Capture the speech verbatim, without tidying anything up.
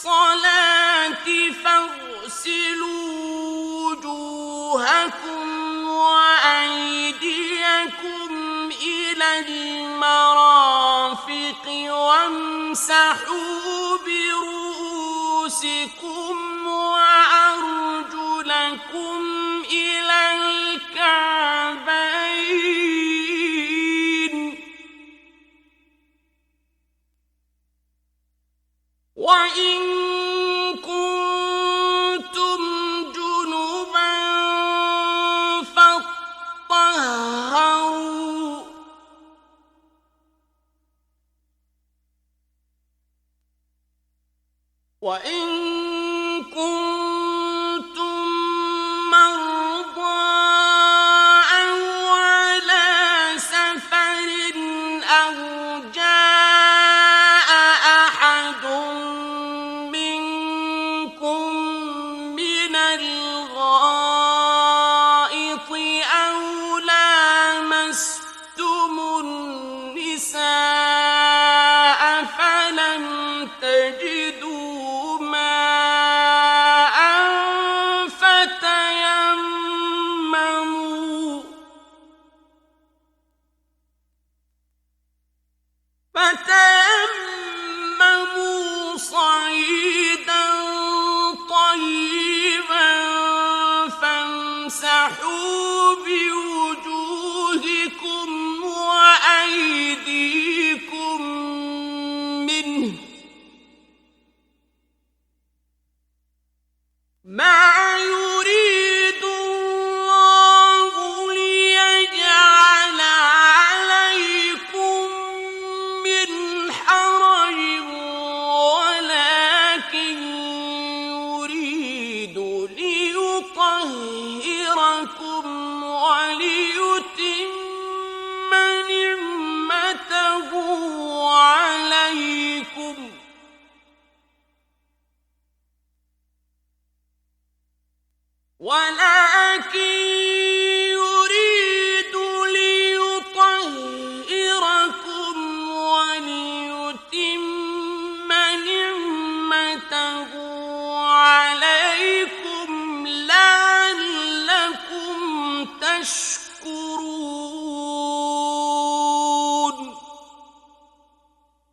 الصلاة فاغسلوا وجوهكم وأيديكم إلى المرافق وامسحوا برؤوسكم وأرجلكم إلى الكعبين وإن كنتم جنبا فاطهروا وإن كنتم مرضى أو على سفر أو جاء أحد منكم من الغائط أو لامستم النساء فلم تجدوا ماء فتيمموا فتيمموا صعيدا طيبا فامسحوا بوجوهكم وأيديكم منه ما يريد الله ليجعل عليكم من حرج ولكن يريد ليطهركم وليتم نعمته عليكم ولا